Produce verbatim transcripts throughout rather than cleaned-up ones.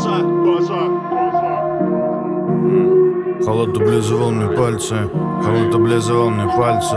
Холод облизывал мне пальцы, холод облизывал мне пальцы.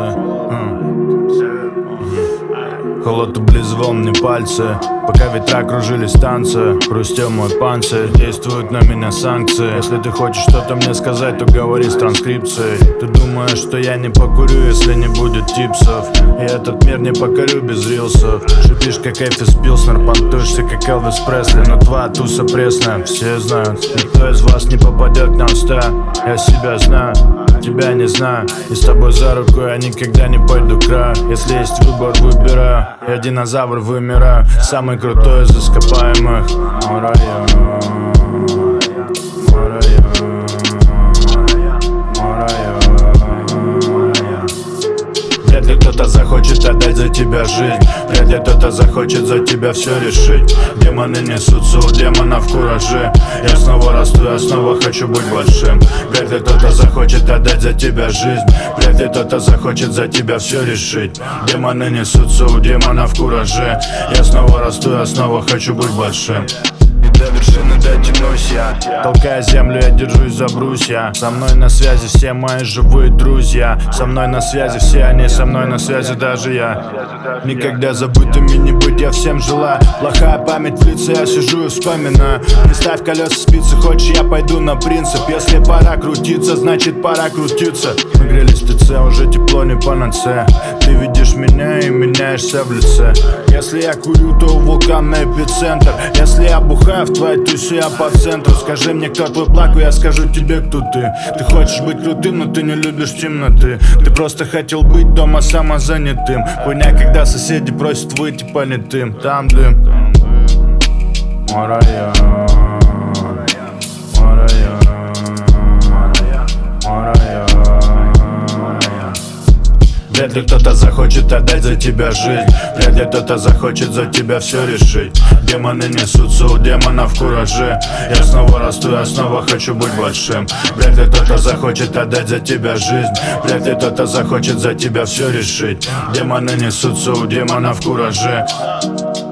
Холод облизывал мне пальцы, пока ветра кружили станции. Хрустел мой панцирь, действуют на меня санкции. Если ты хочешь что-то мне сказать, то говори с транскрипцией. Ты думаешь, что я не покурю, если не будет типсов? И этот мир не покорю без рилсов. Шипишь, как Эфис Пилснер, понтуешься, как Элвис Пресли. Но твоя туса пресная, все знают. Никто из вас не попадет к нам в ста. Я себя знаю, тебя не знаю. И с тобой за руку я никогда не пойду к краю. Если есть выбор, выбираю. Я динозавр, вымираю. Самый крутой из ископаемых. Мой район, мой район, мой район. Вряд ли кто-то захочет отдать за тебя жизнь. Вряд ли кто-то захочет за тебя все решить. Демоны несутся, у демонов куражи. Я снова расту, я снова хочу быть большим. Вряд ли кто-то захочет отдать за тебя жизнь. Вряд ли кто-то захочет за тебя все решить. Демоны несутся, у демонов куражи. Я снова расту, я снова хочу быть большим. До вершины дотянусь я, толкая землю, я держусь за брусья. Со мной на связи все мои живые друзья. Со мной на связи все они, со мной на связи даже я. Никогда забытыми не быть, я всем желаю. Плохая память в лице, я сижу и вспоминаю. Приставь колеса спицы, хочешь я пойду на принцип. Если пора крутиться, значит пора крутиться. Мы грелись в ТЦ, уже тепло не панацея. Ты видишь меня и меняешься в лице. Если я курю, то вулкан на эпицентр. Если я бухаю, в твоей тусе я по центру. Скажи мне, кто твой плаку, я скажу тебе, кто ты. Ты хочешь быть крутым, но ты не любишь темноты. Ты просто хотел быть дома самозанятым. Хуйня, когда соседи просят выйти понятым. Там дым, мой район, мой район, мой район. Вряд ли кто-то захочет отдать за тебя жизнь. Вряд ли кто-то захочет за тебя все решить. Демоны несутся, у демонов куражи. Я снова расту, я снова хочу быть большим. Вряд ли кто-то захочет отдать за тебя жизнь. Вряд ли кто-то захочет за тебя все решить. Демоны несутся, у демонов куражи.